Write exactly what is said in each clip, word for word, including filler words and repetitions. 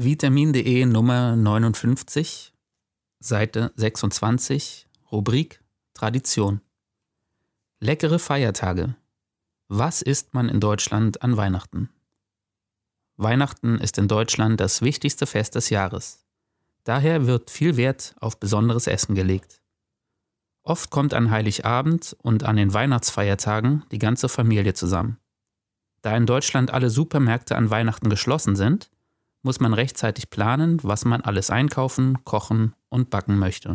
Vitamin.de Nummer neunundfünfzig, Seite sechsundzwanzig, Rubrik Tradition. Leckere Feiertage. Was isst man in Deutschland an Weihnachten? Weihnachten ist in Deutschland das wichtigste Fest des Jahres. Daher wird viel Wert auf besonderes Essen gelegt. Oft kommt an Heiligabend und an den Weihnachtsfeiertagen die ganze Familie zusammen. Da in Deutschland alle Supermärkte an Weihnachten geschlossen sind, muss man rechtzeitig planen, was man alles einkaufen, kochen und backen möchte.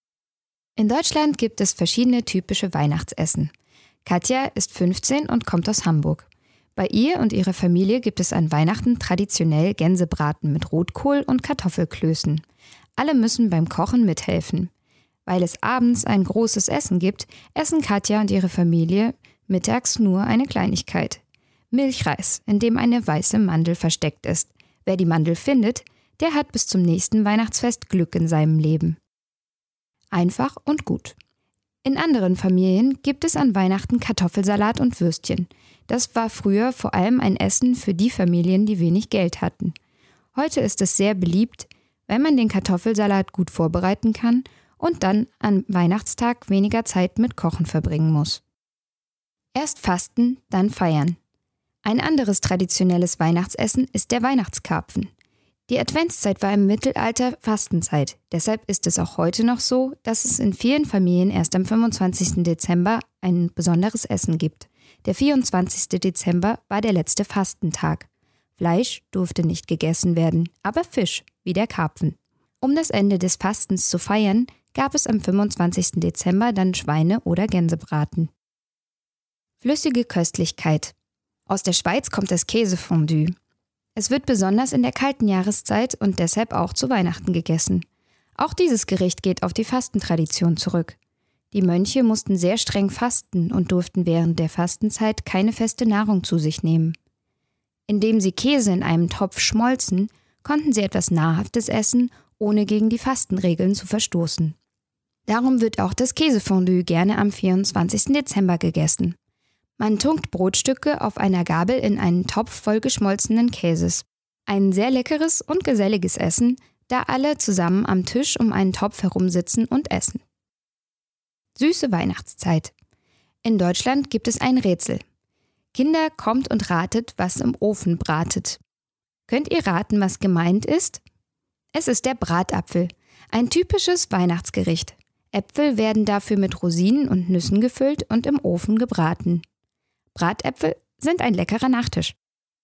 In Deutschland gibt es verschiedene typische Weihnachtsessen. Katja ist fünfzehn und kommt aus Hamburg. Bei ihr und ihrer Familie gibt es an Weihnachten traditionell Gänsebraten mit Rotkohl und Kartoffelklößen. Alle müssen beim Kochen mithelfen. Weil es abends ein großes Essen gibt, essen Katja und ihre Familie mittags nur eine Kleinigkeit. Milchreis, in dem eine weiße Mandel versteckt ist. Wer die Mandel findet, der hat bis zum nächsten Weihnachtsfest Glück in seinem Leben. Einfach und gut. In anderen Familien gibt es an Weihnachten Kartoffelsalat und Würstchen. Das war früher vor allem ein Essen für die Familien, die wenig Geld hatten. Heute ist es sehr beliebt, weil man den Kartoffelsalat gut vorbereiten kann und dann am Weihnachtstag weniger Zeit mit Kochen verbringen muss. Erst fasten, dann feiern. Ein anderes traditionelles Weihnachtsessen ist der Weihnachtskarpfen. Die Adventszeit war im Mittelalter Fastenzeit. Deshalb ist es auch heute noch so, dass es in vielen Familien erst am fünfundzwanzigsten Dezember ein besonderes Essen gibt. Der vierundzwanzigsten Dezember war der letzte Fastentag. Fleisch durfte nicht gegessen werden, aber Fisch, wie der Karpfen. Um das Ende des Fastens zu feiern, gab es am fünfundzwanzigsten Dezember dann Schweine- oder Gänsebraten. Flüssige Köstlichkeit. Aus der Schweiz kommt das Käsefondue. Es wird besonders in der kalten Jahreszeit und deshalb auch zu Weihnachten gegessen. Auch dieses Gericht geht auf die Fastentradition zurück. Die Mönche mussten sehr streng fasten und durften während der Fastenzeit keine feste Nahrung zu sich nehmen. Indem sie Käse in einem Topf schmolzen, konnten sie etwas Nahrhaftes essen, ohne gegen die Fastenregeln zu verstoßen. Darum wird auch das Käsefondue gerne am vierundzwanzigsten Dezember gegessen. Man tunkt Brotstücke auf einer Gabel in einen Topf voll geschmolzenen Käses. Ein sehr leckeres und geselliges Essen, da alle zusammen am Tisch um einen Topf herumsitzen und essen. Süße Weihnachtszeit. In Deutschland gibt es ein Rätsel. Kinder, kommt und ratet, was im Ofen bratet. Könnt ihr raten, was gemeint ist? Es ist der Bratapfel, ein typisches Weihnachtsgericht. Äpfel werden dafür mit Rosinen und Nüssen gefüllt und im Ofen gebraten. Bratäpfel sind ein leckerer Nachtisch.